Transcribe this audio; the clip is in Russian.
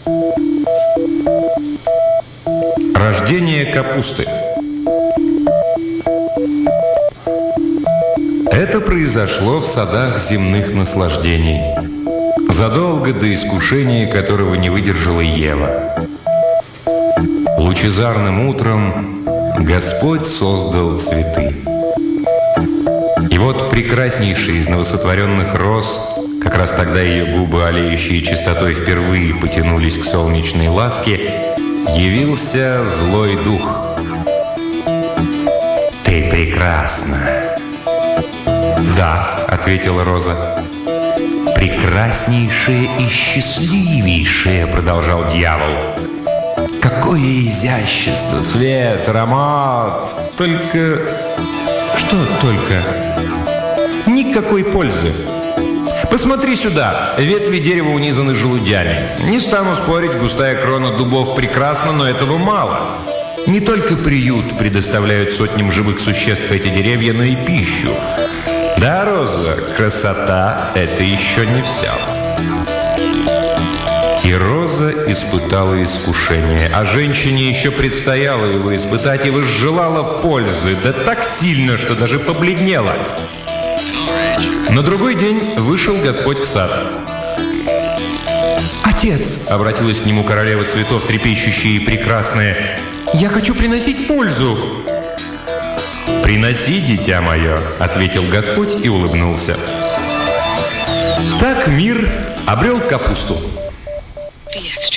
Рождение капусты. Это произошло в садах земных наслаждений, задолго до искушения, которого не выдержала Ева. Лучезарным утром Господь создал цветы. И вот прекраснейший из новосотворенных роз, как раз тогда ее губы, олеющие чистотой, впервые потянулись к солнечной ласке, явился злой дух. «Ты прекрасна!» «Да», — ответила роза. «Прекраснейшее и счастливейшее», — продолжал дьявол. «Какое изящество, цвет, аромат! Только...» «Что только?» «Никакой пользы. Посмотри сюда, ветви дерева унизаны желудями. Не стану спорить, густая крона дубов прекрасна, но этого мало. Не только приют предоставляют сотням живых существ эти деревья, но и пищу. Да, роза, красота — это еще не все». И роза испытала искушение, а женщине еще предстояло его испытать, и возжелала пользы, да так сильно, что даже побледнела. На другой день вышел Господь в сад. «Отец!» — обратилась к нему королева цветов, трепещущая и прекрасная. «Я хочу приносить пользу!» «Приноси, дитя мое!» — ответил Господь и улыбнулся. Так мир обрел капусту.